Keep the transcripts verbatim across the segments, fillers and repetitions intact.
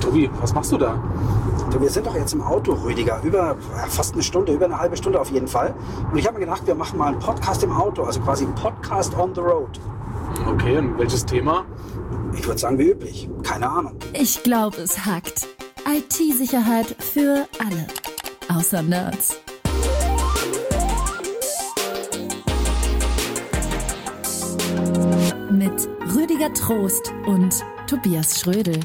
Tobi, was machst du da? Du, wir sind doch jetzt im Auto, Rüdiger, über ja, fast eine Stunde, über eine halbe Stunde auf jeden Fall. Und ich habe mir gedacht, wir machen mal einen Podcast im Auto, also quasi einen Podcast on the road. Okay, und welches Thema? Ich würde sagen, wie üblich. Keine Ahnung. Ich glaube, es hackt. I T-Sicherheit für alle. Außer Nerds. Mit Rüdiger Trost und Tobias Schrödel.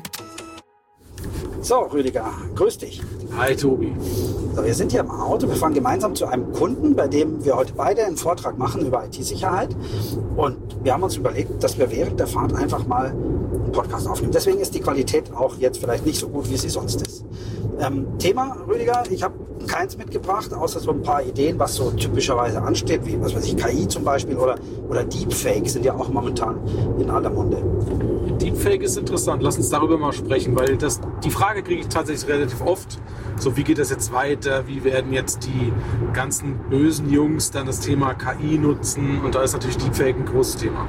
So, Rüdiger, grüß dich. Hi, Tobi. So, wir sind hier im Auto, wir fahren gemeinsam zu einem Kunden, bei dem wir heute beide einen Vortrag machen über I T-Sicherheit. Und wir haben uns überlegt, dass wir während der Fahrt einfach mal einen Podcast aufnehmen. Deswegen ist die Qualität auch jetzt vielleicht nicht so gut, wie sie sonst ist. Ähm, Thema, Rüdiger, ich habe keins mitgebracht, außer so ein paar Ideen, was so typischerweise ansteht, wie was weiß ich, K I zum Beispiel oder, oder Deepfake sind ja auch momentan in aller Munde. Deepfake ist interessant, lass uns darüber mal sprechen, weil das, die Frage kriege ich tatsächlich relativ oft. So, wie geht das jetzt weiter? Wie werden jetzt die ganzen bösen Jungs dann das Thema K I nutzen? Und da ist natürlich Deepfake ein großes Thema.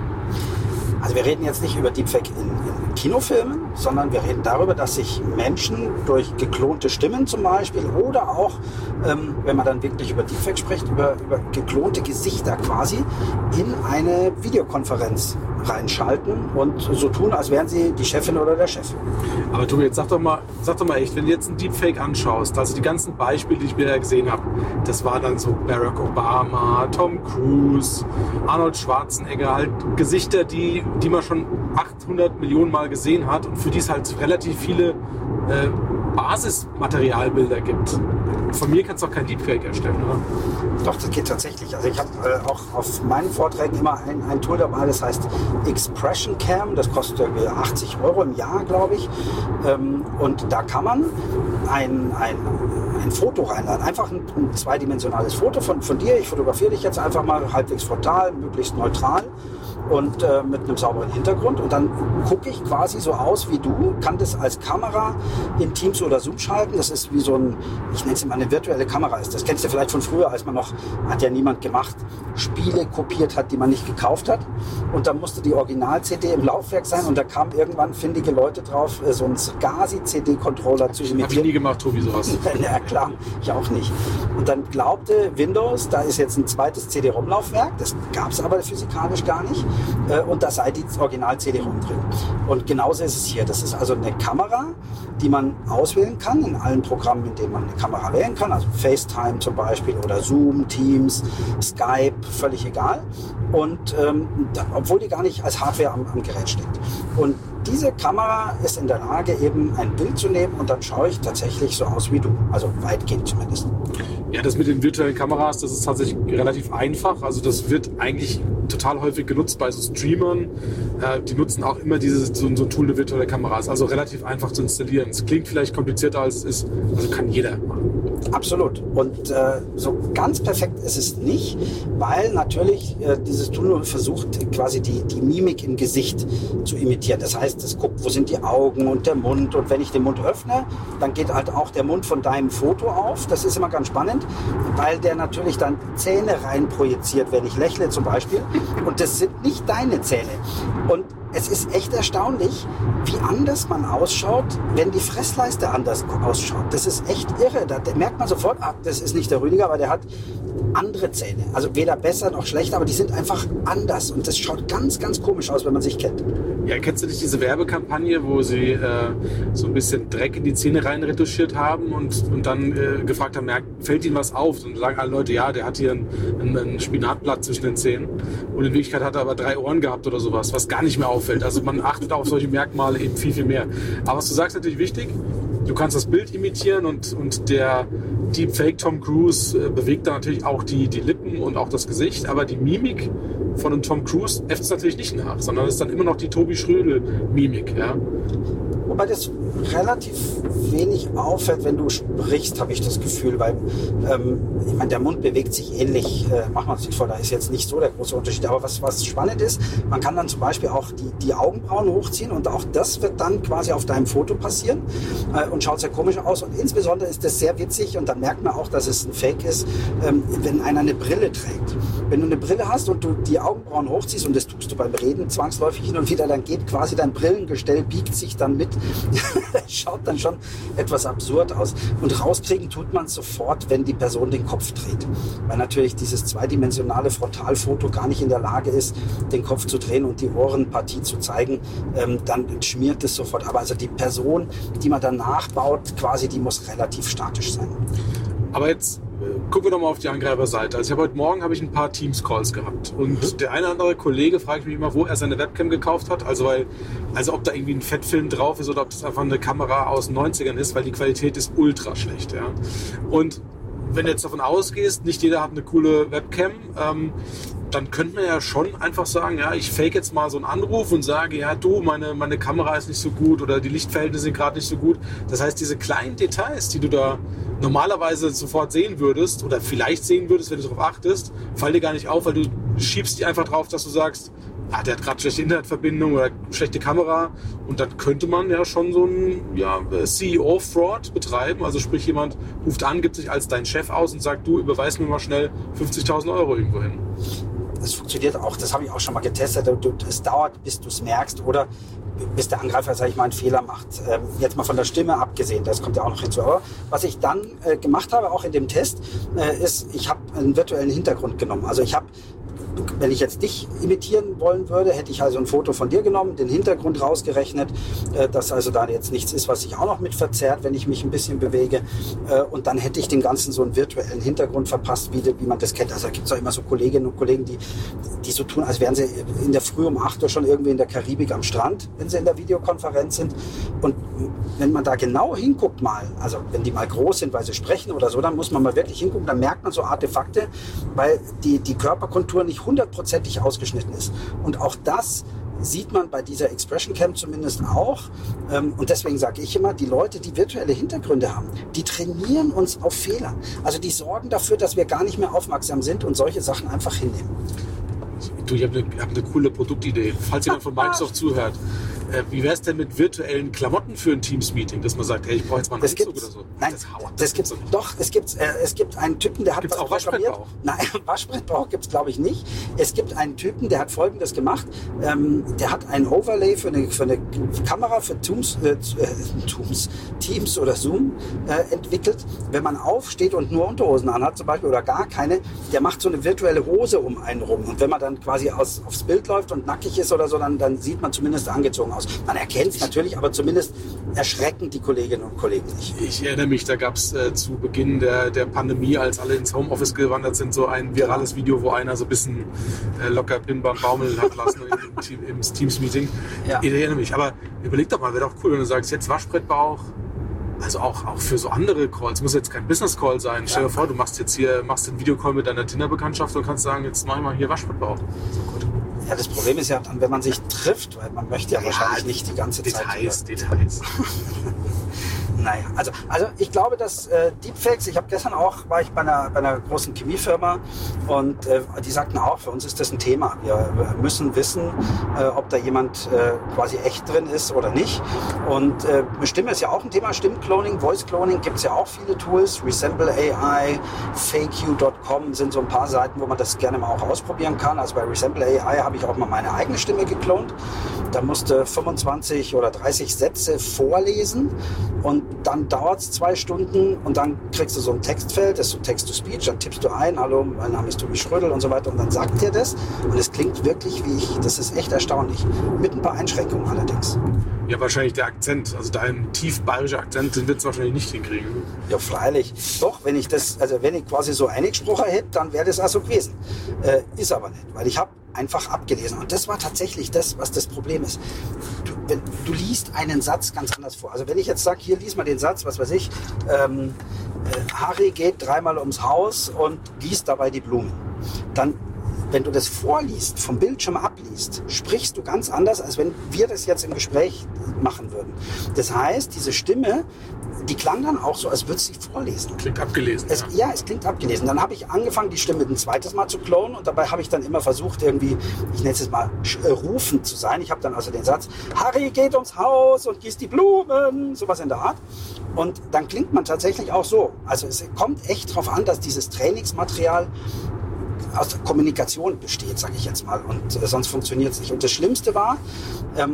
Also wir reden jetzt nicht über Deepfake in, in Kinofilmen, sondern wir reden darüber, dass sich Menschen durch geklonte Stimmen zum Beispiel oder auch, ähm, wenn man dann wirklich über Deepfake spricht, über, über geklonte Gesichter quasi in eine Videokonferenz reinschalten und so tun, als wären sie die Chefin oder der Chef. Aber du, jetzt sag doch mal, sag doch mal echt, wenn du jetzt einen Deepfake anschaust, also die ganzen Beispiele, die ich mir gesehen habe, das war dann so Barack Obama, Tom Cruise, Arnold Schwarzenegger, halt Gesichter, die, die man schon achthundert Millionen Mal gesehen hat und für die es halt relativ viele äh, Basismaterialbilder gibt. Von mir kannst du auch kein Deepfake erstellen, oder? Doch, das geht tatsächlich. Also ich habe äh, auch auf meinen Vorträgen immer ein, ein Tool dabei, das heißt Expression Cam. Das kostet irgendwie achtzig Euro im Jahr, glaube ich. Ähm, und da kann man ein, ein, ein Foto reinladen. Einfach ein, ein zweidimensionales Foto von, von dir. Ich fotografiere dich jetzt einfach mal halbwegs frontal, möglichst neutral und äh, mit einem sauberen Hintergrund. Und dann gucke ich quasi so aus wie du, kann das als Kamera in Teams oder Zoom schalten. Das ist wie so ein, ich nenne es mal eine virtuelle Kamera ist. Das kennst du vielleicht von früher, als man noch, hat ja niemand gemacht, Spiele kopiert hat, die man nicht gekauft hat. Und dann musste die Original-C D im Laufwerk sein und da kamen irgendwann findige Leute drauf, so einen SCSI-C D-Controller zu imitieren. Hab ich nie gemacht, Tobi, sowas. Ja klar, ich auch nicht. Und dann glaubte Windows, da ist jetzt ein zweites C D-ROM-Laufwerk, das gab es aber physikalisch gar nicht. Und da sei die Original-C D-ROM drin. Und genauso ist es hier. Das ist also eine Kamera, die man auswählen kann in allen Programmen, in denen man eine Kamera wählen kann. Also FaceTime zum Beispiel oder Zoom, Teams, Skype, völlig egal. Und ähm, da, obwohl die gar nicht als Hardware am, am Gerät steht. Und diese Kamera ist in der Lage, eben ein Bild zu nehmen und dann schaue ich tatsächlich so aus wie du. Also weitgehend zumindest. Ja, das mit den virtuellen Kameras, das ist tatsächlich relativ einfach. Also das wird eigentlich total häufig genutzt bei so Streamern. Äh, die nutzen auch immer dieses, so, so ein Tool, eine virtuelle Kamera. Ist also relativ einfach zu installieren. Es klingt vielleicht komplizierter als es ist. Also kann jeder machen. Absolut. Und äh, so ganz perfekt ist es nicht, weil natürlich äh, dieses Tool versucht, quasi die, die Mimik im Gesicht zu imitieren. Das heißt, es guckt, wo sind die Augen und der Mund. Und wenn ich den Mund öffne, dann geht halt auch der Mund von deinem Foto auf. Das ist immer ganz spannend, weil der natürlich dann Zähne rein projiziert, wenn ich lächle zum Beispiel. Und das sind nicht deine Zähne. Und es ist echt erstaunlich, wie anders man ausschaut, wenn die Fressleiste anders ausschaut. Das ist echt irre. Da merkt man sofort, ah, das ist nicht der Rüdiger, weil der hat andere Zähne. Also weder besser noch schlechter, aber die sind einfach anders. Und das schaut ganz, ganz komisch aus, wenn man sich kennt. Ja, kennst du nicht diese Werbekampagne, wo sie äh, so ein bisschen Dreck in die Zähne rein retuschiert haben und, und dann äh, gefragt haben, merkt, fällt ihnen was auf? Und dann sagen alle Leute, ja, der hat hier ein, ein, ein Spinatblatt zwischen den Zähnen. Und in Wirklichkeit hat er aber drei Ohren gehabt oder sowas, was gar nicht mehr auffällt. Also man achtet auf solche Merkmale eben viel, viel mehr. Aber was du sagst, ist natürlich wichtig. Du kannst das Bild imitieren und, und der Deepfake Tom Cruise äh, bewegt da natürlich auch die, die Lippen und auch das Gesicht. Aber die Mimik von einem Tom Cruise äfft es natürlich nicht nach, sondern es ist dann immer noch die Tobi Schrödel-Mimik. Ja? Wobei das relativ wenig auffällt, wenn du sprichst, habe ich das Gefühl, weil ähm, ich meine, der Mund bewegt sich ähnlich, äh, machen wir uns nicht vor, da ist jetzt nicht so der große Unterschied, aber was, was spannend ist, man kann dann zum Beispiel auch die, die Augenbrauen hochziehen und auch das wird dann quasi auf deinem Foto passieren äh, und schaut sehr komisch aus und insbesondere ist das sehr witzig und dann merkt man auch, dass es ein Fake ist, ähm, wenn einer eine Brille trägt. Wenn du eine Brille hast und du die Augenbrauen hochziehst und das tust du beim Reden zwangsläufig hin und wieder, dann geht quasi dein Brillengestell, biegt sich dann mit Das schaut dann schon etwas absurd aus. Und rauskriegen tut man es sofort, wenn die Person den Kopf dreht. Weil natürlich dieses zweidimensionale Frontalfoto gar nicht in der Lage ist, den Kopf zu drehen und die Ohrenpartie zu zeigen. Ähm, dann schmiert es sofort. Aber also die Person, die man dann nachbaut, quasi, die muss relativ statisch sein. Aber jetzt gucken wir doch mal auf die Angreiferseite. Also ich habe heute Morgen habe ich ein paar Teams-Calls gehabt und mhm. der eine oder andere Kollege fragt mich immer, wo er seine Webcam gekauft hat. Also weil, also ob da irgendwie ein Fettfilm drauf ist oder ob das einfach eine Kamera aus den neunzigern ist, weil die Qualität ist ultra schlecht. Ja. Und wenn du jetzt davon ausgehst, nicht jeder hat eine coole Webcam, ähm, dann könnte man ja schon einfach sagen, ja, ich fake jetzt mal so einen Anruf und sage, ja du, meine, meine Kamera ist nicht so gut oder die Lichtverhältnisse sind gerade nicht so gut. Das heißt, diese kleinen Details, die du da normalerweise sofort sehen würdest oder vielleicht sehen würdest, wenn du darauf achtest, fallen dir gar nicht auf, weil du schiebst die einfach drauf, dass du sagst, ah, der hat gerade schlechte Internetverbindung oder schlechte Kamera und dann könnte man ja schon so einen ja, C E O-Fraud betreiben. Also sprich, jemand ruft an, gibt sich als dein Chef aus und sagt, du überweis mir mal schnell fünfzigtausend Euro irgendwo hin. Das funktioniert auch, das habe ich auch schon mal getestet. Es dauert, bis du es merkst oder bis der Angreifer, sage ich mal, einen Fehler macht. Ähm, jetzt mal von der Stimme abgesehen, das kommt ja auch noch hinzu. Aber was ich dann äh, gemacht habe, auch in dem Test, äh, ist, ich habe einen virtuellen Hintergrund genommen. Also ich habe, wenn ich jetzt dich imitieren wollen würde, hätte ich also ein Foto von dir genommen, den Hintergrund rausgerechnet, äh, dass also da jetzt nichts ist, was sich auch noch mit verzerrt, wenn ich mich ein bisschen bewege. Äh, und dann hätte ich dem Ganzen so einen virtuellen Hintergrund verpasst, wie, wie man das kennt. Also da gibt es auch immer so Kolleginnen und Kollegen, die, die so tun, als wären sie in der Früh um acht Uhr schon irgendwie in der Karibik am Strand, wenn sie in der Videokonferenz sind. Und wenn man da genau hinguckt mal, also wenn die mal groß sind, weil sie sprechen oder so, dann muss man mal wirklich hingucken, dann merkt man so Artefakte, weil die, die Körperkontur nicht hundertprozentig ausgeschnitten ist. Und auch das sieht man bei dieser Expression Cam zumindest auch. Und deswegen sage ich immer, die Leute, die virtuelle Hintergründe haben, die trainieren uns auf Fehler. Also die sorgen dafür, dass wir gar nicht mehr aufmerksam sind und solche Sachen einfach hinnehmen. Du, ich habe eine, hab eine coole Produktidee. Falls jemand von Microsoft zuhört, äh, wie wäre es denn mit virtuellen Klamotten für ein Teams-Meeting, dass man sagt, hey, ich brauche jetzt mal einen das Anzug oder so? Nein, das, das, das gibt's doch. doch es, gibt, äh, es gibt einen Typen, der hat gibt's was auch Waschbrettbauch? Nein, Waschbrettbauch gibt es, glaube ich, nicht. Es gibt einen Typen, der hat Folgendes gemacht. Ähm, der hat ein Overlay für eine, für eine Kamera für Teams, äh, Teams, Teams oder Zoom äh, entwickelt. Wenn man aufsteht und nur Unterhosen anhat zum Beispiel oder gar keine, der macht so eine virtuelle Hose um einen rum. Und wenn man dann quasi aus, aufs Bild läuft und nackig ist oder so, dann, dann sieht man zumindest angezogen aus. Man erkennt es natürlich, aber zumindest erschrecken die Kolleginnen und Kollegen nicht. Ich erinnere mich, da gab es äh, zu Beginn der, der Pandemie, als alle ins Homeoffice gewandert sind, so ein virales Video, wo einer so ein bisschen äh, locker Bimbam baumeln hat lassen im, im Teams-Meeting. Ja. Ich erinnere mich, aber überleg doch mal, wäre doch cool, wenn du sagst, jetzt Waschbrettbauch. Also auch, auch für so andere Calls, muss jetzt kein Business-Call sein. Stell dir vor, du machst jetzt hier machst den Videocall mit deiner Tinder-Bekanntschaft und kannst sagen, jetzt mach ich mal hier Waschbrettbauch. So gut. Ja, das Problem ist ja dann, wenn man sich trifft, weil man möchte ja, ja wahrscheinlich nicht die ganze Details, Zeit... Details, Details. Naja, also, also ich glaube, dass äh, Deepfakes, ich habe gestern auch, war ich bei einer, bei einer großen Chemiefirma und äh, die sagten auch, für uns ist das ein Thema. Wir, wir müssen wissen, äh, ob da jemand äh, quasi echt drin ist oder nicht. Und äh, Stimme ist ja auch ein Thema, Stimmcloning, Voice Cloning, gibt es ja auch viele Tools, Resemble A I, fake you Punkt com sind so ein paar Seiten, wo man das gerne mal auch ausprobieren kann. Also bei Resemble A I habe ich auch mal meine eigene Stimme geklont. Da musste fünfundzwanzig oder dreißig Sätze vorlesen und dann dauert es zwei Stunden und dann kriegst du so ein Textfeld, das ist so Text-to-Speech, dann tippst du ein, hallo, mein Name ist Tobi Schrödel und so weiter und dann sagt dir das und es klingt wirklich wie ich, das ist echt erstaunlich, mit ein paar Einschränkungen allerdings. Ja, wahrscheinlich der Akzent, also dein tief bayerischer Akzent, den wird es wahrscheinlich nicht hinkriegen. Ja, freilich. Doch, wenn ich das, also wenn ich quasi so eingesprochen hätte, dann wäre das auch so gewesen. Äh, ist aber nicht, weil ich habe einfach abgelesen. Und das war tatsächlich das, was das Problem ist. Du, wenn, du liest einen Satz ganz anders vor. Also wenn ich jetzt sage, hier lies mal den Satz, was weiß ich, ähm, äh, Harry geht dreimal ums Haus und gießt dabei die Blumen. Dann, wenn du das vorliest, vom Bildschirm abliest, sprichst du ganz anders, als wenn wir das jetzt im Gespräch machen würden. Das heißt, diese Stimme, die klang dann auch so, als würde sie vorlesen. Klingt abgelesen. Es, ja. ja, es klingt abgelesen. Dann habe ich angefangen, die Stimme ein zweites Mal zu klonen und dabei habe ich dann immer versucht, irgendwie, ich nenne es jetzt mal, äh, rufend zu sein. Ich habe dann also den Satz, Harry geht ums Haus und gießt die Blumen, sowas in der Art. Und dann klingt man tatsächlich auch so. Also es kommt echt darauf an, dass dieses Trainingsmaterial aus der Kommunikation besteht, sage ich jetzt mal, und äh, sonst funktioniert es nicht. Und das Schlimmste war, ähm,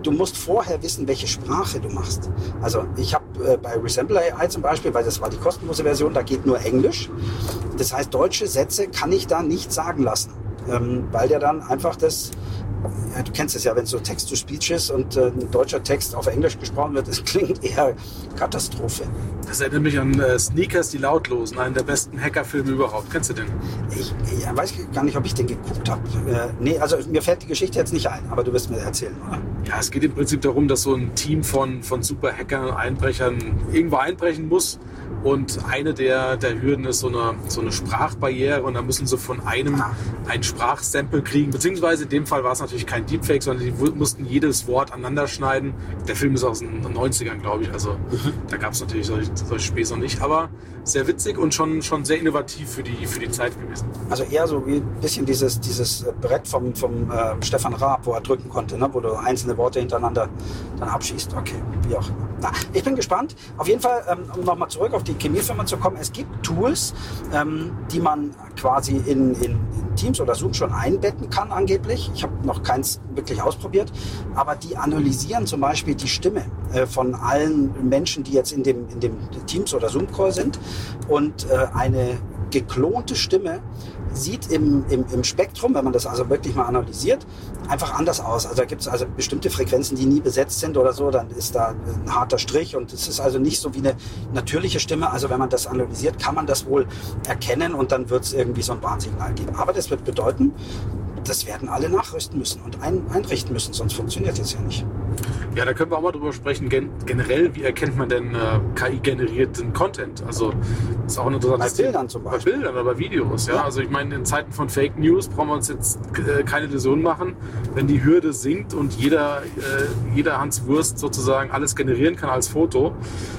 du musst vorher wissen, welche Sprache du machst. Also ich habe äh, bei Resemble A I zum Beispiel, weil das war die kostenlose Version, da geht nur Englisch. Das heißt, deutsche Sätze kann ich da nicht sagen lassen, ähm, weil der dann einfach das... Ja, du kennst es ja, wenn so Text-to-Speech ist und äh, ein deutscher Text auf Englisch gesprochen wird, das klingt eher Katastrophe. Das erinnert mich an äh, Sneakers, die Lautlosen, einen der besten Hackerfilme überhaupt. Kennst du den? Ich, ich weiß gar nicht, ob ich den geguckt habe. Äh, nee, also mir fällt die Geschichte jetzt nicht ein, aber du wirst mir erzählen, oder? Ja, es geht im Prinzip darum, dass so ein Team von, von Super-Hackern und Einbrechern irgendwo einbrechen muss. Und eine der, der Hürden ist so eine, so eine Sprachbarriere und da müssen sie von einem ah. ein Sprachsample kriegen. Beziehungsweise in dem Fall war es natürlich kein Deepfake, sondern die mussten jedes Wort aneinander schneiden. Der Film ist aus den neunzigern, glaube ich. Also mhm. da gab es natürlich solche, solche Späße nicht. Aber sehr witzig und schon, schon sehr innovativ für die, für die Zeit gewesen. Also eher so wie ein bisschen dieses, dieses Brett vom, vom äh, Stefan Raab, wo er drücken konnte, ne? Wo du einzelne Worte hintereinander dann abschießt. Okay, wie auch immer. Na, ich bin gespannt. Auf jeden Fall, ähm, um nochmal zurück auf die Chemiefirma zu kommen, es gibt Tools, ähm, die man quasi in, in, in Teams oder Zoom schon einbetten kann angeblich. Ich habe noch keins wirklich ausprobiert, aber die analysieren zum Beispiel die Stimme äh, von allen Menschen, die jetzt in dem, in dem Teams oder Zoom-Call sind und äh, eine geklonte Stimme sieht im, im, im Spektrum, wenn man das also wirklich mal analysiert, einfach anders aus. Also da gibt es also bestimmte Frequenzen, die nie besetzt sind oder so, dann ist da ein harter Strich und es ist also nicht so wie eine natürliche Stimme. Also wenn man das analysiert, kann man das wohl erkennen und dann wird es irgendwie so ein Warnsignal geben. Aber das wird bedeuten, das werden alle nachrüsten müssen und ein, einrichten müssen, sonst funktioniert das ja nicht. Ja, da können wir auch mal drüber sprechen. Gen- generell, wie erkennt man denn äh, K I-generierten Content? Also das ist auch ein interessantes Bei Bildern zum Beispiel. Bei Bildern oder bei Videos, ja. ja. Also ich meine, in Zeiten von Fake News brauchen wir uns jetzt äh, keine Illusion machen. Wenn die Hürde sinkt und jeder, äh, jeder Hans Wurst sozusagen alles generieren kann als Foto,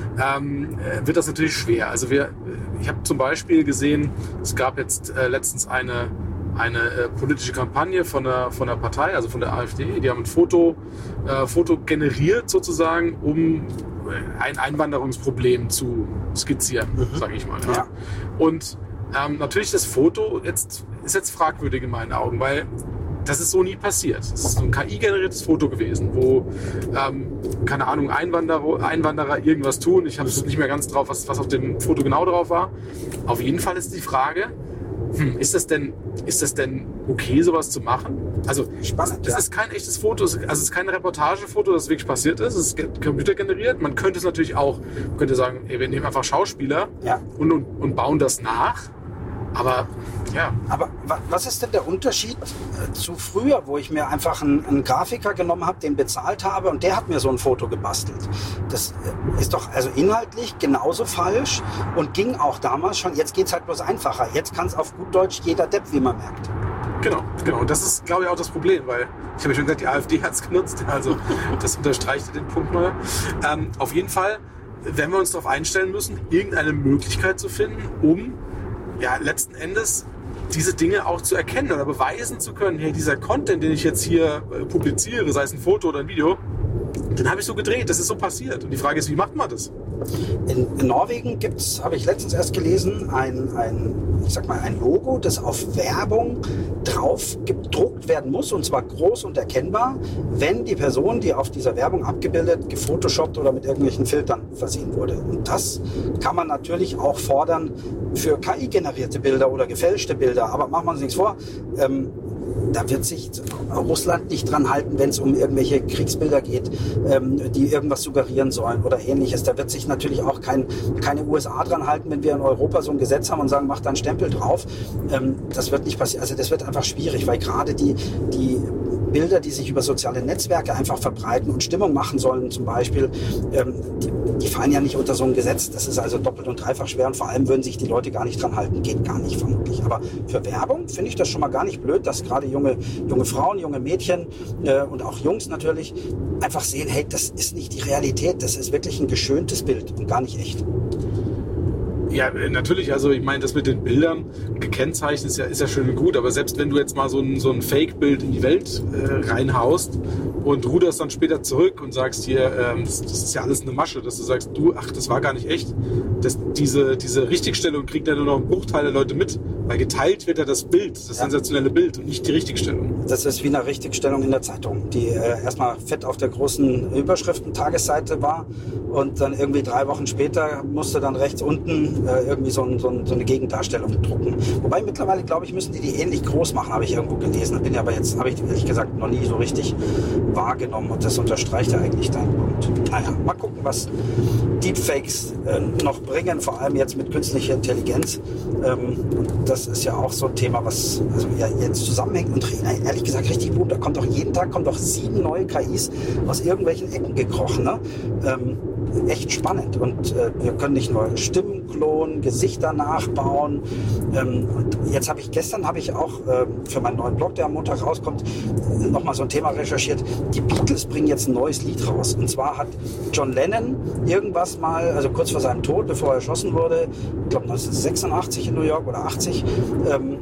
ähm, wird das natürlich schwer. Also wir, ich habe zum Beispiel gesehen, es gab jetzt äh, letztens eine eine äh, politische Kampagne von der, von der Partei, also von der AfD. Die haben ein Foto, äh, Foto generiert sozusagen, um ein Einwanderungsproblem zu skizzieren, mhm. sage ich mal. Ja. Ja. Und ähm, natürlich das Foto jetzt, ist jetzt fragwürdig in meinen Augen, weil das ist so nie passiert. Es ist so ein K I-generiertes Foto gewesen, wo, ähm, keine Ahnung, Einwanderer, Einwanderer irgendwas tun. Ich habe es nicht mehr ganz drauf, was, was auf dem Foto genau drauf war. Auf jeden Fall ist die Frage, Hm, ist das denn, ist das denn okay, sowas zu machen? Also, Spannend, das ja. ist kein echtes Foto, also es ist kein Reportagefoto, das wirklich passiert ist. Es ist computergeneriert. Man könnte es natürlich auch, man könnte sagen, ey, wir nehmen einfach Schauspieler ja. und, und, und bauen das nach. Aber, ja. Aber was ist denn der Unterschied zu früher, wo ich mir einfach einen, einen Grafiker genommen habe, den bezahlt habe und der hat mir so ein Foto gebastelt? Das ist doch also inhaltlich genauso falsch und ging auch damals schon. Jetzt geht es halt bloß einfacher. Jetzt kann es auf gut Deutsch jeder Depp, wie man merkt. Genau, genau. Und das ist, glaube ich, auch das Problem, weil ich habe ja schon gesagt, die AfD hat es genutzt. Also das unterstreicht den Punkt mal. Ähm, auf jeden Fall werden wir uns darauf einstellen müssen, irgendeine Möglichkeit zu finden, um ja, letzten Endes diese Dinge auch zu erkennen oder beweisen zu können, hey, dieser Content, den ich jetzt hier äh, publiziere, sei es ein Foto oder ein Video, den habe ich so gedreht, das ist so passiert. Und die Frage ist, wie macht man das? In, in Norwegen gibt es, habe ich letztens erst gelesen, ein, ein, ich sag mal, ein Logo, das auf Werbung drauf gedruckt werden muss, und zwar groß und erkennbar, wenn die Person, die auf dieser Werbung abgebildet, gefotoshoppt oder mit irgendwelchen Filtern versehen wurde. Und das kann man natürlich auch fordern für K I-generierte Bilder oder gefälschte Bilder. Aber machen wir uns nichts vor, ähm, da wird sich Russland nicht dran halten, wenn es um irgendwelche Kriegsbilder geht, ähm, die irgendwas suggerieren sollen oder ähnliches. Da wird sich natürlich auch kein, keine U S A dran halten, wenn wir in Europa so ein Gesetz haben und sagen, mach da einen Stempel drauf. Ähm, das wird nicht passieren. Also das wird einfach schwierig, weil gerade die, die Bilder, die sich über soziale Netzwerke einfach verbreiten und Stimmung machen sollen zum Beispiel, ähm, die, die fallen ja nicht unter so ein Gesetz. Das ist also doppelt und dreifach schwer und vor allem würden sich die Leute gar nicht dran halten. Geht gar nicht vermutlich. Aber für Werbung finde ich das schon mal gar nicht blöd, dass gerade junge, junge Frauen, junge Mädchen äh, und auch Jungs natürlich einfach sehen, hey, das ist nicht die Realität, das ist wirklich ein geschöntes Bild und gar nicht echt. Ja, natürlich, also ich meine, das mit den Bildern gekennzeichnet ist ja, ist ja schön und gut, aber selbst wenn du jetzt mal so ein, so ein Fake-Bild in die Welt äh, reinhaust und ruderst dann später zurück und sagst hier, ähm, das, das ist ja alles eine Masche, dass du sagst, du, ach, das war gar nicht echt. Das, diese, diese Richtigstellung kriegt ja nur noch ein Bruchteil der Leute mit, weil geteilt wird ja das Bild, das ja. sensationelle Bild und nicht die Richtigstellung. Das ist wie eine Richtigstellung in der Zeitung, die äh, erstmal fett auf der großen Überschriften-Tagesseite war und dann irgendwie drei Wochen später musste dann rechts unten äh, irgendwie so, ein, so, ein, so eine Gegendarstellung drucken. Wobei mittlerweile, glaube ich, müssen die die ähnlich groß machen, habe ich irgendwo gelesen. Bin ja aber jetzt, habe ich ehrlich gesagt noch nie so richtig wahrgenommen und das unterstreicht ja eigentlich deinen Punkt. Naja, mal gucken, was Deepfakes äh, noch bringen, vor allem jetzt mit künstlicher Intelligenz. Ähm, das ist ja auch so ein Thema, was also ja, jetzt zusammenhängt und ehrlich gesagt richtig gut. Da kommt doch jeden Tag kommt doch sieben neue K Is aus irgendwelchen Ecken gekrochen. Ne? Ähm, echt spannend und äh, wir können nicht nur Stimmen klonen, Gesichter nachbauen. Ähm, und jetzt habe ich gestern habe ich auch äh, für meinen neuen Blog, der am Montag rauskommt, äh, nochmal so ein Thema recherchiert. Die Beatles bringen jetzt ein neues Lied raus. Und zwar hat John Lennon irgendwas mal, also kurz vor seinem Tod, bevor er erschossen wurde, ich glaube neunzehnhundertsechsundachtzig in New York oder achtzig, ähm,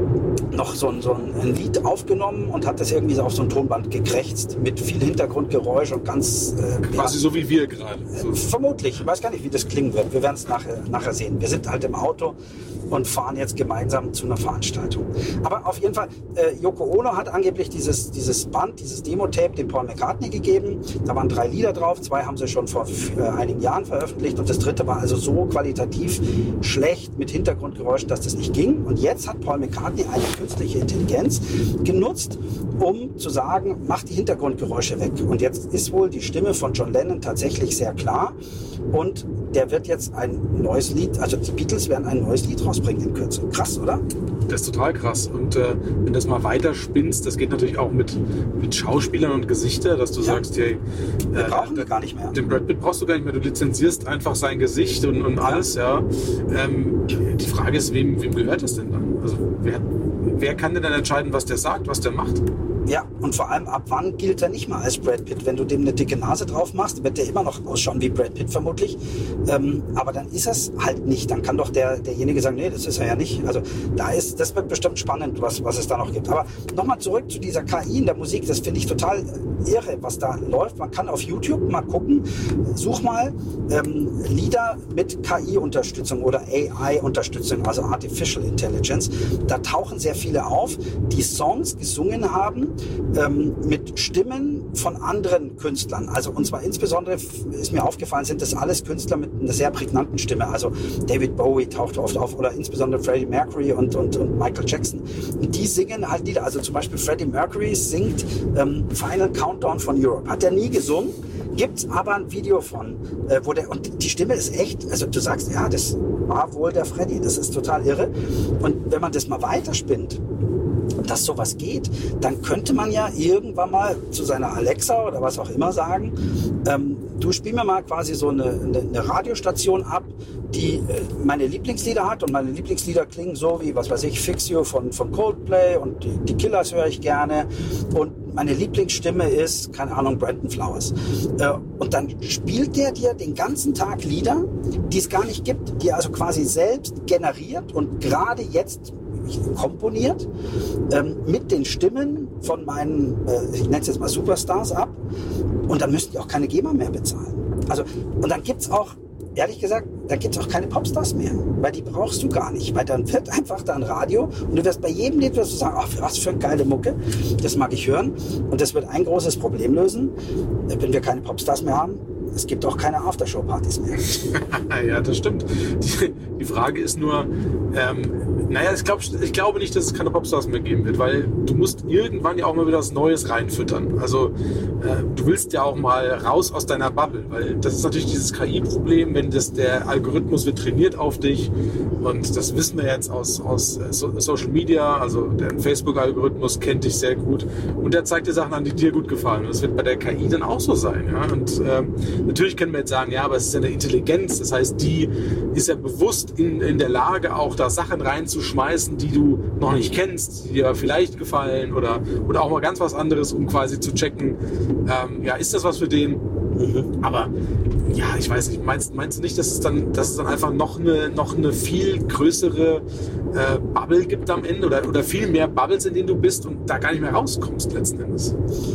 noch so ein, so ein Lied aufgenommen und hat das irgendwie so auf so ein Tonband gekrächzt mit viel Hintergrundgeräusch und ganz... Äh, Quasi ja, so wie wir gerade. So. Vermutlich. Ich weiß gar nicht, wie das klingen wird. Wir werden es nachher, nachher sehen. Wir sind halt im Auto und fahren jetzt gemeinsam zu einer Veranstaltung. Aber auf jeden Fall, äh, Yoko Ono hat angeblich dieses, dieses Band, dieses Demo-Tape dem Paul McCartney gegeben. Da waren drei Lieder drauf. Zwei haben sie schon vor äh, einigen Jahren veröffentlicht und das dritte war also so qualitativ schlecht mit Hintergrundgeräuschen, dass das nicht ging. Und jetzt hat Paul McCartney eine künstliche Intelligenz genutzt, um zu sagen, mach die Hintergrundgeräusche weg. Und jetzt ist wohl die Stimme von John Lennon tatsächlich sehr klar und der wird jetzt ein neues Lied, also die Beatles werden ein neues Lied rausbringen in Kürze. Krass, oder? Das ist total krass. Und äh, wenn du das mal weiterspinnst, das geht natürlich auch mit, mit Schauspielern und Gesichter, dass du ja. sagst, hey, äh, wir brauchen wir gar nicht mehr. Den Brad Pitt brauchst du gar nicht mehr, du lizenzierst einfach sein Gesicht und, und alles, ja. Ähm, die Frage ist, wem, wem gehört das denn dann? Also wer, wer kann denn dann entscheiden, was der sagt, was der macht? Ja, und vor allem, ab wann gilt er nicht mal als Brad Pitt? Wenn du dem eine dicke Nase drauf machst, wird der immer noch ausschauen wie Brad Pitt vermutlich. Ähm, aber dann ist es halt nicht. Dann kann doch der, derjenige sagen, nee, das ist er ja nicht. Also da ist, das wird bestimmt spannend, was, was es da noch gibt. Aber nochmal zurück zu dieser K I in der Musik. Das finde ich total irre, was da läuft. Man kann auf YouTube mal gucken, such mal ähm, Lieder mit K I-Unterstützung oder A I-Unterstützung, also Artificial Intelligence. Da tauchen sehr viele auf, die Songs gesungen haben, Ähm, mit Stimmen von anderen Künstlern. Also und zwar insbesondere ist mir aufgefallen, sind das alles Künstler mit einer sehr prägnanten Stimme. Also David Bowie taucht oft auf oder insbesondere Freddie Mercury und, und, und Michael Jackson. Und die singen halt Lieder. Also zum Beispiel Freddie Mercury singt ähm, Final Countdown von Europe. Hat er nie gesungen, gibt's aber ein Video von, äh, wo der, und die Stimme ist echt, also du sagst, ja, das war wohl der Freddie. Das ist total irre. Und wenn man das mal weiterspinnt, dass sowas geht, dann könnte man ja irgendwann mal zu seiner Alexa oder was auch immer sagen, ähm, du spiel mir mal quasi so eine, eine, eine Radiostation ab, die äh, meine Lieblingslieder hat und meine Lieblingslieder klingen so wie, was weiß ich, Fix You von, von Coldplay und die, die Killers höre ich gerne und meine Lieblingsstimme ist, keine Ahnung, Brandon Flowers. Äh, und dann spielt der dir den ganzen Tag Lieder, die es gar nicht gibt, die er also quasi selbst generiert und gerade jetzt komponiert, ähm, mit den Stimmen von meinen, äh, ich nenne es jetzt mal Superstars ab und dann müssten die auch keine GEMA mehr bezahlen. Also, und dann gibt's auch, ehrlich gesagt, da gibt's auch keine Popstars mehr, weil die brauchst du gar nicht, weil dann wird einfach da ein Radio und du wirst bei jedem Lied wirst du sagen, ach, was für eine geile Mucke, das mag ich hören und das wird ein großes Problem lösen, wenn wir keine Popstars mehr haben. Es gibt auch keine Aftershow-Partys mehr. Ja, das stimmt. Die, die Frage ist nur, ähm, naja, ich, glaub, ich glaube nicht, dass es keine Popstars mehr geben wird, weil du musst irgendwann ja auch mal wieder was Neues reinfüttern. Also äh, du willst ja auch mal raus aus deiner Bubble, weil das ist natürlich dieses K I-Problem, wenn das, der Algorithmus wird trainiert auf dich und das wissen wir jetzt aus, aus so, Social Media, also der Facebook-Algorithmus kennt dich sehr gut und der zeigt dir Sachen an, die dir gut gefallen. Und das wird bei der K I dann auch so sein. Ja? Und ähm, natürlich können wir jetzt sagen, ja, aber es ist ja eine Intelligenz, das heißt, die ist ja bewusst in, in der Lage, auch da Sachen reinzuschmeißen, die du noch nicht kennst, die dir vielleicht gefallen oder, oder auch mal ganz was anderes, um quasi zu checken, ähm, ja, ist das was für den? Mhm. Aber ja, ich weiß nicht, meinst, meinst du nicht, dass es dann, dass es dann einfach noch eine, noch eine viel größere äh, Bubble gibt am Ende oder, oder viel mehr Bubbles, in denen du bist und da gar nicht mehr rauskommst letzten Endes?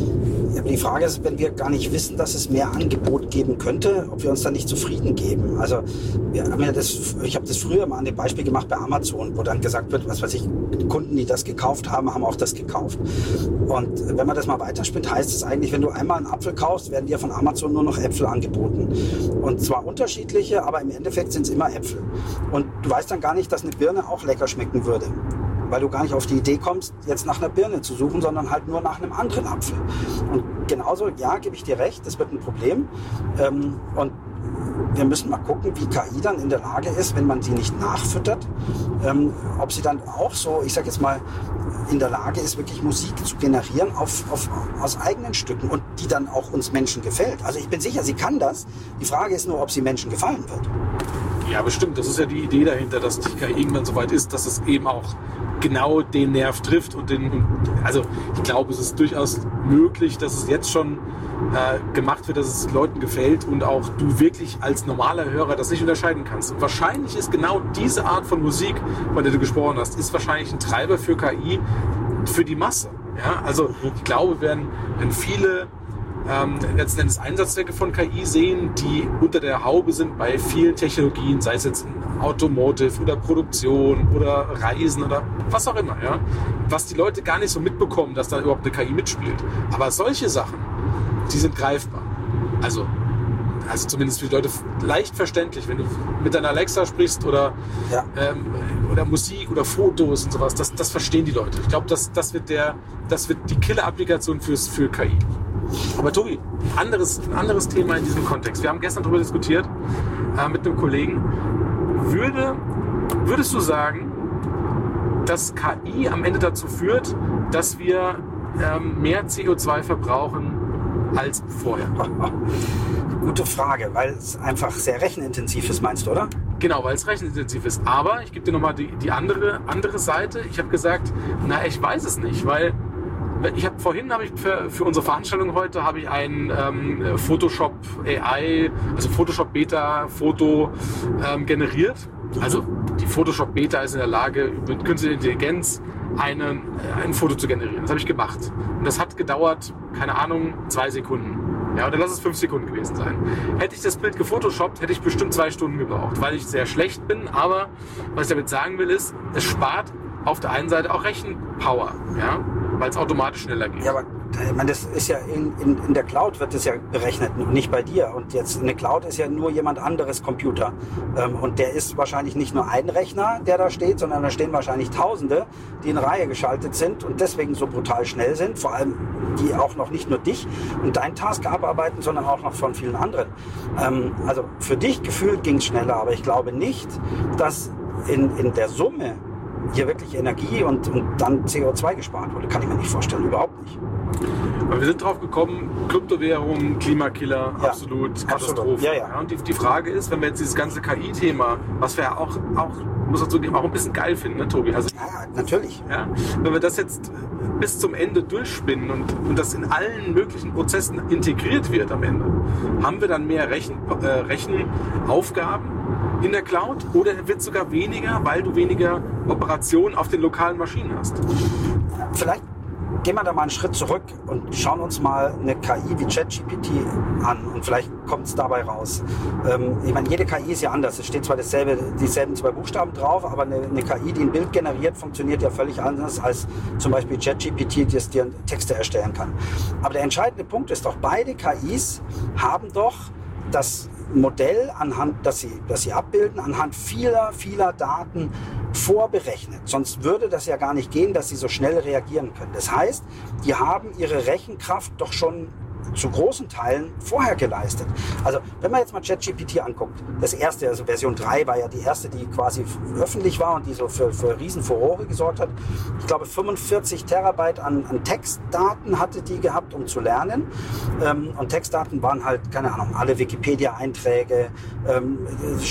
Ja, die Frage ist, wenn wir gar nicht wissen, dass es mehr Angebot geben könnte, ob wir uns dann nicht zufrieden geben. Also wir haben ja das, ich habe das früher mal an dem Beispiel gemacht bei Amazon, wo dann gesagt wird, was weiß ich, Kunden, die das gekauft haben, haben auch das gekauft. Und wenn man das mal weiterspinnt, heißt es eigentlich, wenn du einmal einen Apfel kaufst, werden dir von Amazon nur noch Äpfel angeboten. Und zwar unterschiedliche, aber im Endeffekt sind es immer Äpfel. Und du weißt dann gar nicht, dass eine Birne auch lecker schmecken würde. Weil du gar nicht auf die Idee kommst, jetzt nach einer Birne zu suchen, sondern halt nur nach einem anderen Apfel. Und genauso, ja, gebe ich dir recht, das wird ein Problem. Ähm, und wir müssen mal gucken, wie K I dann in der Lage ist, wenn man sie nicht nachfüttert, ähm, ob sie dann auch so, ich sage jetzt mal, in der Lage ist, wirklich Musik zu generieren auf, auf, aus eigenen Stücken und die dann auch uns Menschen gefällt. Also ich bin sicher, sie kann das. Die Frage ist nur, ob sie Menschen gefallen wird. Ja, bestimmt. Das ist ja die Idee dahinter, dass die K I irgendwann so weit ist, dass es eben auch genau den Nerv trifft und den, also ich glaube, es ist durchaus möglich, dass es jetzt schon äh, gemacht wird, dass es Leuten gefällt und auch du wirklich als normaler Hörer das nicht unterscheiden kannst. Und wahrscheinlich ist genau diese Art von Musik, von der du gesprochen hast, ist wahrscheinlich ein Treiber für K I, für die Masse. Ja? Also ich glaube, wenn, wenn viele Ähm, letzten Endes Einsatzzwecke von K I sehen, die unter der Haube sind bei vielen Technologien, sei es jetzt in Automotive oder Produktion oder Reisen oder was auch immer, ja, was die Leute gar nicht so mitbekommen, dass da überhaupt eine K I mitspielt. Aber solche Sachen, die sind greifbar. Also, also zumindest für die Leute leicht verständlich, wenn du mit deiner Alexa sprichst oder, ja. ähm, oder Musik oder Fotos und sowas, das, das verstehen die Leute. Ich glaube, das, das wird der, das wird die Killer-Applikation fürs, für K I. Aber Tobi, anderes, ein anderes Thema in diesem Kontext. Wir haben gestern darüber diskutiert äh, mit einem Kollegen. Würde, würdest du sagen, dass K I am Ende dazu führt, dass wir ähm, mehr C O zwei verbrauchen als vorher? Gute Frage, weil es einfach sehr rechenintensiv ist, meinst du, oder? Genau, weil es rechenintensiv ist. Aber ich gebe dir nochmal die, die andere, andere Seite. Ich habe gesagt, na, ich weiß es nicht, weil ich habe vorhin habe ich für, für unsere Veranstaltung heute habe ich ein ähm, Photoshop A I, also Photoshop Beta Foto ähm, generiert. Also die Photoshop Beta ist in der Lage, mit künstlicher Intelligenz einen, ein Foto zu generieren. Das habe ich gemacht. Und das hat gedauert, keine Ahnung, zwei Sekunden. Ja, oder lass es fünf Sekunden gewesen sein. Hätte ich das Bild gefotoshoppt, hätte ich bestimmt zwei Stunden gebraucht, weil ich sehr schlecht bin. Aber was ich damit sagen will, ist, es spart auf der einen Seite auch Rechenpower, ja, weil es automatisch schneller geht. Ja, aber ich meine, das ist ja in, in, in der Cloud wird das ja berechnet und nicht bei dir. Und jetzt eine Cloud ist ja nur jemand anderes Computer. Ähm, und der ist wahrscheinlich nicht nur ein Rechner, der da steht, sondern da stehen wahrscheinlich Tausende, die in Reihe geschaltet sind und deswegen so brutal schnell sind. Vor allem die auch noch nicht nur dich und dein Task abarbeiten, sondern auch noch von vielen anderen. Ähm, also für dich gefühlt ging es schneller, aber ich glaube nicht, dass in, in der Summe hier wirklich Energie und, und dann C O zwei gespart wurde. Kann ich mir nicht vorstellen, überhaupt nicht. Aber wir sind drauf gekommen, Kryptowährungen, Klimakiller, ja, absolut Katastrophe. Ja, ja. Ja, und die, die Frage ist, wenn wir jetzt dieses ganze K I-Thema, was wir ja auch, auch muss man zugeben, auch ein bisschen geil finden, ne, Tobi? Also, ja, natürlich. Ja, wenn wir das jetzt bis zum Ende durchspinnen und, und das in allen möglichen Prozessen integriert wird am Ende, haben wir dann mehr Rechen, äh, Rechenaufgaben in der Cloud oder wird es sogar weniger, weil du weniger Operationen auf den lokalen Maschinen hast? Vielleicht gehen wir da mal einen Schritt zurück und schauen uns mal eine K I wie ChatGPT an und vielleicht kommt es dabei raus. Ähm, ich meine, jede K I ist ja anders. Es steht zwar dasselbe, dieselben zwei Buchstaben drauf, aber eine, eine K I, die ein Bild generiert, funktioniert ja völlig anders als zum Beispiel ChatGPT, das dir Texte erstellen kann. Aber der entscheidende Punkt ist doch, beide K Is haben doch das Modell, anhand, das sie, das sie abbilden, anhand vieler, vieler Daten vorberechnet. Sonst würde das ja gar nicht gehen, dass sie so schnell reagieren können. Das heißt, die haben ihre Rechenkraft doch schon zu großen Teilen vorher geleistet. Also wenn man jetzt mal ChatGPT anguckt, das erste, also Version drei war ja die erste, die quasi öffentlich war und die so für, für riesen Furore gesorgt hat. Ich glaube fünfundvierzig Terabyte an, an Textdaten hatte die gehabt, um zu lernen. Ähm, und Textdaten waren halt, keine Ahnung, alle Wikipedia-Einträge, ähm,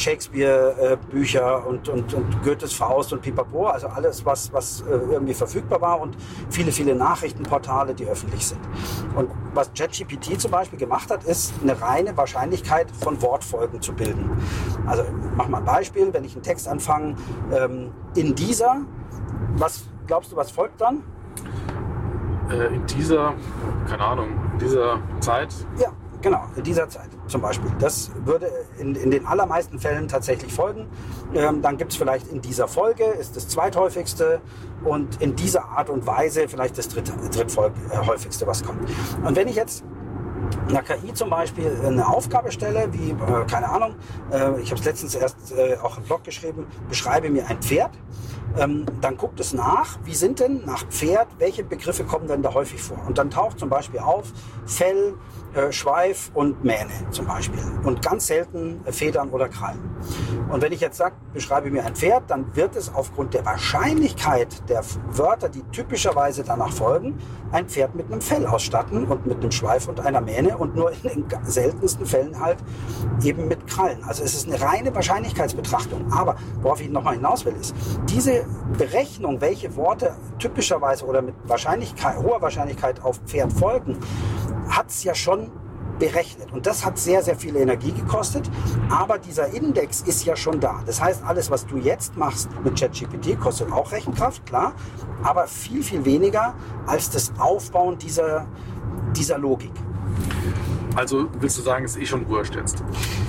Shakespeare-Bücher und, und, und Goethes Faust und Pipapo, also alles, was, was äh, irgendwie verfügbar war und viele, viele Nachrichtenportale, die öffentlich sind. Und was ChatGPT zum Beispiel gemacht hat, ist eine reine Wahrscheinlichkeit von Wortfolgen zu bilden. Also mach mal ein Beispiel, wenn ich einen Text anfange, ähm, in dieser, was glaubst du, was folgt dann? äh, in dieser, keine Ahnung, in dieser Zeit? Ja, genau, in dieser Zeit zum Beispiel. Das würde in, in den allermeisten Fällen tatsächlich folgen. Ähm, dann gibt es vielleicht in dieser Folge, ist das zweithäufigste, und in dieser Art und Weise vielleicht das dritt, dritthäufigste, was kommt. Und wenn ich jetzt einer K I zum Beispiel eine Aufgabe stelle, wie, äh, keine Ahnung, äh, ich habe es letztens erst äh, auch im Blog geschrieben, beschreibe mir ein Pferd, ähm, dann guckt es nach, wie sind denn nach Pferd, welche Begriffe kommen denn da häufig vor? Und dann taucht zum Beispiel auf Fell, äh, Schweif und Mähne zum Beispiel und ganz selten äh, Federn oder Krallen. Und wenn ich jetzt sage, beschreibe mir ein Pferd, dann wird es aufgrund der Wahrscheinlichkeit der Wörter, die typischerweise danach folgen, ein Pferd mit einem Fell ausstatten und mit einem Schweif und einer Mähne und nur in den seltensten Fällen halt eben mit Krallen. Also es ist eine reine Wahrscheinlichkeitsbetrachtung. Aber worauf ich nochmal hinaus will, ist, diese Berechnung, welche Worte typischerweise oder mit Wahrscheinlichkeit, hoher Wahrscheinlichkeit auf Pferd folgen, hat es ja schon berechnet. Und das hat sehr, sehr viel Energie gekostet. Aber dieser Index ist ja schon da. Das heißt, alles, was du jetzt machst mit ChatGPT, kostet auch Rechenkraft, klar, aber viel, viel weniger als das Aufbauen dieser, dieser Logik. Also willst du sagen, es ist eh schon wurscht jetzt?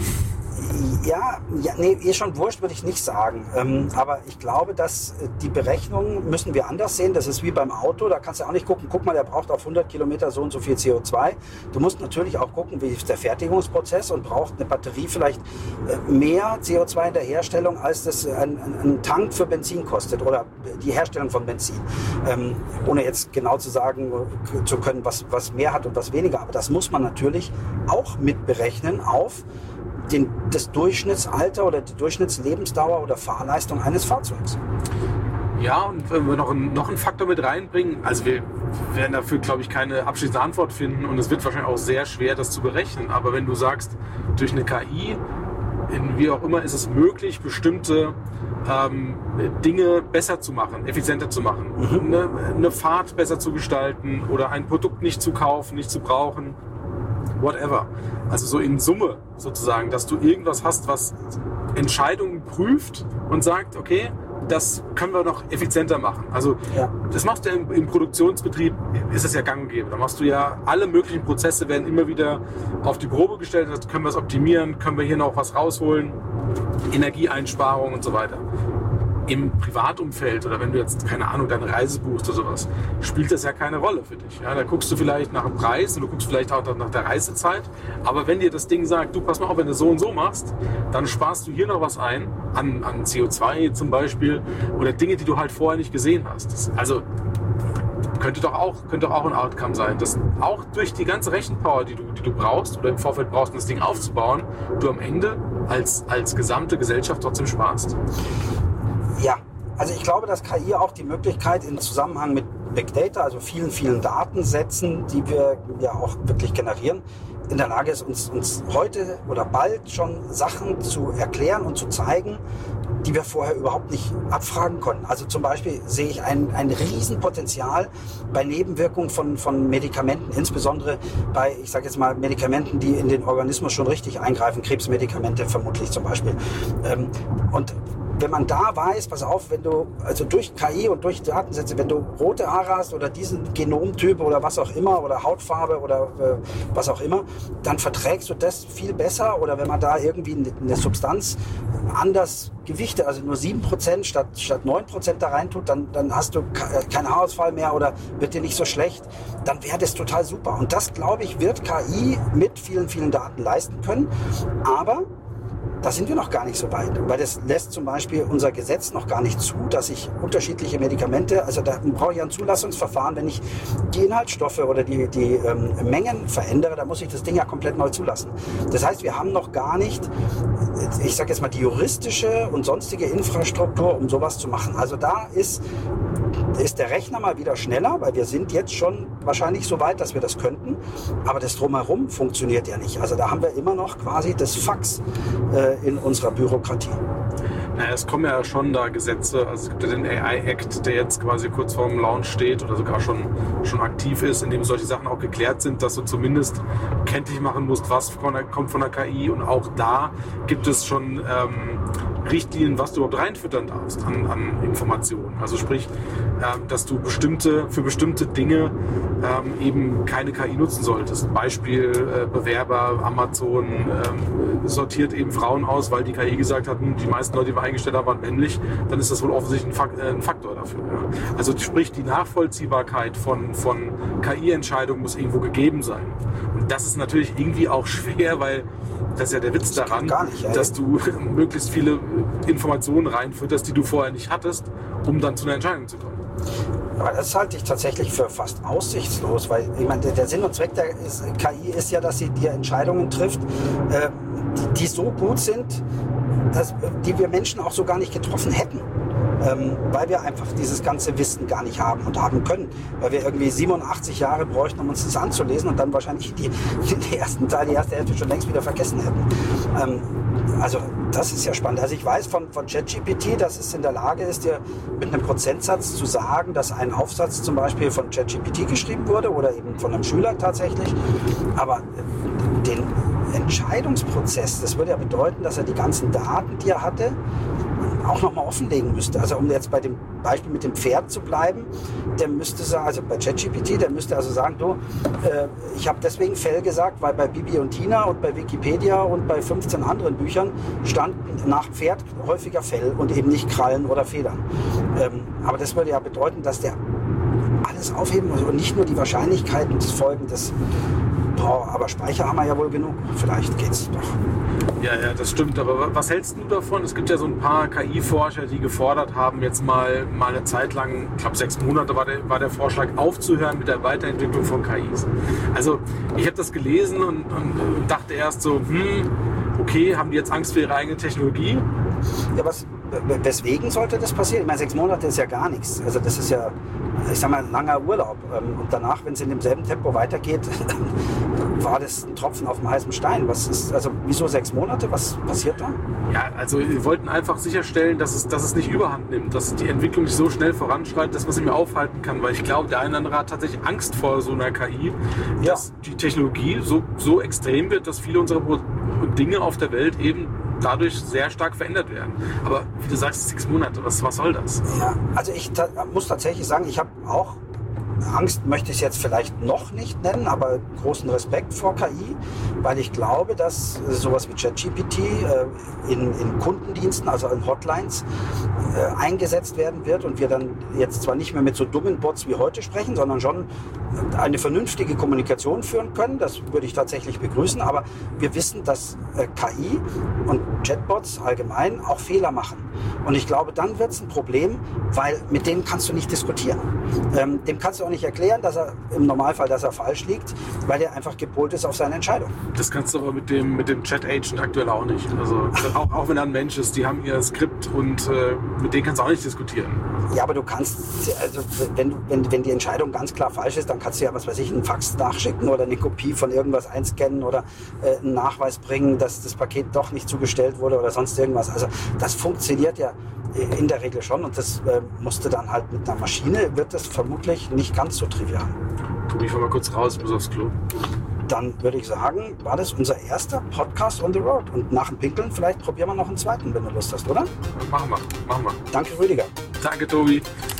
Ja, ja, nee, eh schon wurscht würde ich nicht sagen. Ähm, aber ich glaube, dass die Berechnungen müssen wir anders sehen. Das ist wie beim Auto. Da kannst du auch nicht gucken, guck mal, der braucht auf hundert Kilometer so und so viel C O zwei. Du musst natürlich auch gucken, wie ist der Fertigungsprozess und braucht eine Batterie vielleicht mehr C O zwei in der Herstellung, als das ein, ein, ein Tank für Benzin kostet oder die Herstellung von Benzin. Ähm, ohne jetzt genau zu sagen zu können, was, was mehr hat und was weniger. Aber das muss man natürlich auch mitberechnen auf Den, das Durchschnittsalter oder die Durchschnittslebensdauer oder Fahrleistung eines Fahrzeugs. Ja, und wenn wir noch einen, noch einen Faktor mit reinbringen, also wir werden dafür, glaube ich, keine abschließende Antwort finden und es wird wahrscheinlich auch sehr schwer, das zu berechnen. Aber wenn du sagst, durch eine K I, in wie auch immer, ist es möglich, bestimmte ähm, Dinge besser zu machen, effizienter zu machen, mhm. eine, eine Fahrt besser zu gestalten oder ein Produkt nicht zu kaufen, nicht zu brauchen, whatever. Also so in Summe sozusagen, dass du irgendwas hast, was Entscheidungen prüft und sagt, okay, das können wir noch effizienter machen. Also ja. Das machst du ja im, im Produktionsbetrieb, ist es ja gang und gäbe. Da machst du ja, alle möglichen Prozesse werden immer wieder auf die Probe gestellt. Also können wir es optimieren, können wir hier noch was rausholen, Energieeinsparung und so weiter. Im Privatumfeld oder wenn du jetzt, keine Ahnung, deine Reise buchst oder sowas, spielt das ja keine Rolle für dich. Ja, da guckst du vielleicht nach dem Preis und du guckst vielleicht auch nach der Reisezeit. Aber wenn dir das Ding sagt, du pass mal auf, wenn du so und so machst, dann sparst du hier noch was ein, an, an C O zwei zum Beispiel oder Dinge, die du halt vorher nicht gesehen hast. Das, also könnte doch auch, könnte auch ein Outcome sein, dass auch durch die ganze Rechenpower, die du, die du brauchst oder im Vorfeld brauchst, um das Ding aufzubauen, du am Ende als, als gesamte Gesellschaft trotzdem sparst. Ja, also ich glaube, dass K I auch die Möglichkeit im Zusammenhang mit Big Data, also vielen, vielen Datensätzen, die wir ja auch wirklich generieren, in der Lage ist, uns, uns heute oder bald schon Sachen zu erklären und zu zeigen, die wir vorher überhaupt nicht abfragen konnten. Also zum Beispiel sehe ich ein, ein Riesenpotenzial bei Nebenwirkungen von, von Medikamenten, insbesondere bei, ich sage jetzt mal, Medikamenten, die in den Organismus schon richtig eingreifen, Krebsmedikamente vermutlich zum Beispiel. Und wenn man da weiß, pass auf, wenn du, also durch K I und durch Datensätze, wenn du rote Haare hast oder diesen Genomtyp oder was auch immer oder Hautfarbe oder äh, was auch immer, dann verträgst du das viel besser. Oder wenn man da irgendwie eine Substanz anders gewichtet, also nur sieben Prozent statt, statt neun Prozent da rein tut, dann, dann hast du keinen Haarausfall mehr oder wird dir nicht so schlecht, dann wäre das total super. Und das, glaube ich, wird K I mit vielen, vielen Daten leisten können. Aber da sind wir noch gar nicht so weit, weil das lässt zum Beispiel unser Gesetz noch gar nicht zu, dass ich unterschiedliche Medikamente, also da brauche ich ein Zulassungsverfahren, wenn ich die Inhaltsstoffe oder die, die ähm, Mengen verändere, da muss ich das Ding ja komplett neu zulassen. Das heißt, wir haben noch gar nicht, ich sage jetzt mal, die juristische und sonstige Infrastruktur, um sowas zu machen. Also da ist, ist der Rechner mal wieder schneller, weil wir sind jetzt schon wahrscheinlich so weit, dass wir das könnten, aber das Drumherum funktioniert ja nicht. Also da haben wir immer noch quasi das Fax äh, in unserer Bürokratie. Naja, es kommen ja schon da Gesetze, also es gibt ja den A I-Act, der jetzt quasi kurz vorm Launch steht oder sogar schon, schon aktiv ist, in dem solche Sachen auch geklärt sind, dass du zumindest kenntlich machen musst, was von der, kommt von der K I, und auch da gibt es schon ähm, Richtlinien, was du überhaupt reinfüttern darfst an, an Informationen. Also sprich, ähm, dass du bestimmte, für bestimmte Dinge ähm, eben keine K I nutzen solltest. Beispiel äh, Bewerber, Amazon ähm, sortiert eben Frauen aus, weil die K I gesagt hat, die meisten Leute, die wir eingestellt haben, waren männlich, dann ist das wohl offensichtlich ein, Fak- äh, ein Faktor dafür. Ja. Also sprich, die Nachvollziehbarkeit von, von K I-Entscheidungen muss irgendwo gegeben sein. Und das ist natürlich irgendwie auch schwer, weil das ist ja der Witz das daran, nicht, dass du möglichst viele Informationen reinfütterst, die du vorher nicht hattest, um dann zu einer Entscheidung zu kommen. Aber das halte ich tatsächlich für fast aussichtslos, weil ich meine, der Sinn und Zweck der K I ist ja, dass sie dir Entscheidungen trifft, äh, die, die so gut sind, dass, die wir Menschen auch so gar nicht getroffen hätten. Ähm, weil wir einfach dieses ganze Wissen gar nicht haben und haben können. Weil wir irgendwie siebenundachtzig Jahre bräuchten, um uns das anzulesen und dann wahrscheinlich die, die ersten Teil, die erste Hälfte schon längst wieder vergessen hätten. Ähm, also das ist ja spannend. Also ich weiß von, von ChatGPT, dass es in der Lage ist, dir mit einem Prozentsatz zu sagen, dass ein Aufsatz zum Beispiel von ChatGPT geschrieben wurde oder eben von einem Schüler tatsächlich. Aber den Entscheidungsprozess, das würde ja bedeuten, dass er die ganzen Daten, die er hatte, auch nochmal offenlegen müsste. Also um jetzt bei dem Beispiel mit dem Pferd zu bleiben, der müsste sagen, also bei ChatGPT, der müsste also sagen, du, äh, ich habe deswegen Fell gesagt, weil bei Bibi und Tina und bei Wikipedia und bei fünfzehn anderen Büchern stand nach Pferd häufiger Fell und eben nicht Krallen oder Federn. Ähm, aber das würde ja bedeuten, dass der alles aufheben muss und nicht nur die Wahrscheinlichkeiten des Folgendes. Boah, aber Speicher haben wir ja wohl genug. Vielleicht geht's doch. Ja, ja, das stimmt. Aber was hältst du davon? Es gibt ja so ein paar K I-Forscher, die gefordert haben, jetzt mal, mal eine Zeit lang, ich glaube sechs Monate war der, war der Vorschlag, aufzuhören mit der Weiterentwicklung von K Is. Also ich habe das gelesen und, und, und dachte erst so, hm, okay, haben die jetzt Angst für ihre eigene Technologie? Ja, was, weswegen sollte das passieren? Ich meine, sechs Monate ist ja gar nichts. Also das ist ja, ich sag mal, ein langer Urlaub. Und danach, wenn es in demselben Tempo weitergeht, war das ein Tropfen auf dem heißen Stein. Was ist, also wieso sechs Monate? Was passiert da? Ja, also wir wollten einfach sicherstellen, dass es, dass es nicht überhand nimmt, dass die Entwicklung nicht so schnell voranschreitet, dass man sie mehr aufhalten kann. Weil ich glaube, der eine oder andere hat tatsächlich Angst vor so einer K I, ja. dass die Technologie so, so extrem wird, dass viele unserer Dinge auf der Welt eben dadurch sehr stark verändert werden. Aber wie du sagst, sechs Monate, was, was soll das? Ja, also ich ta- muss tatsächlich sagen, ich habe auch Angst, möchte ich es jetzt vielleicht noch nicht nennen, aber großen Respekt vor K I, weil ich glaube, dass sowas wie ChatGPT äh, in, in Kundendiensten, also in Hotlines, äh, eingesetzt werden wird und wir dann jetzt zwar nicht mehr mit so dummen Bots wie heute sprechen, sondern schon eine vernünftige Kommunikation führen können. Das würde ich tatsächlich begrüßen, aber wir wissen, dass äh, K I und Chatbots allgemein auch Fehler machen. Und ich glaube, dann wird es ein Problem, weil mit denen kannst du nicht diskutieren. Ähm, dem kannst du auch nicht erklären, dass er im Normalfall, dass er falsch liegt, weil er einfach gepolt ist auf seine Entscheidung. Das kannst du aber mit dem, mit dem Chat-Agent aktuell auch nicht. Also auch, auch wenn er ein Mensch ist, die haben ihr Skript und äh, mit denen kannst du auch nicht diskutieren. Ja, aber du kannst, also wenn, wenn, wenn die Entscheidung ganz klar falsch ist, dann kannst du ja, was weiß ich, einen Fax nachschicken oder eine Kopie von irgendwas einscannen oder äh, einen Nachweis bringen, dass das Paket doch nicht zugestellt wurde oder sonst irgendwas. Also das funktioniert ja in der Regel schon und das äh, musste dann halt mit einer Maschine, wird das vermutlich nicht ganz so trivial. Tobi, ich fahr mal kurz raus, ich muss aufs Klo. Dann würde ich sagen, war das unser erster Podcast on the road. Und nach dem Pinkeln vielleicht probieren wir noch einen zweiten, wenn du Lust hast, oder? Machen wir, machen wir. Danke, Rüdiger. Danke, Tobi.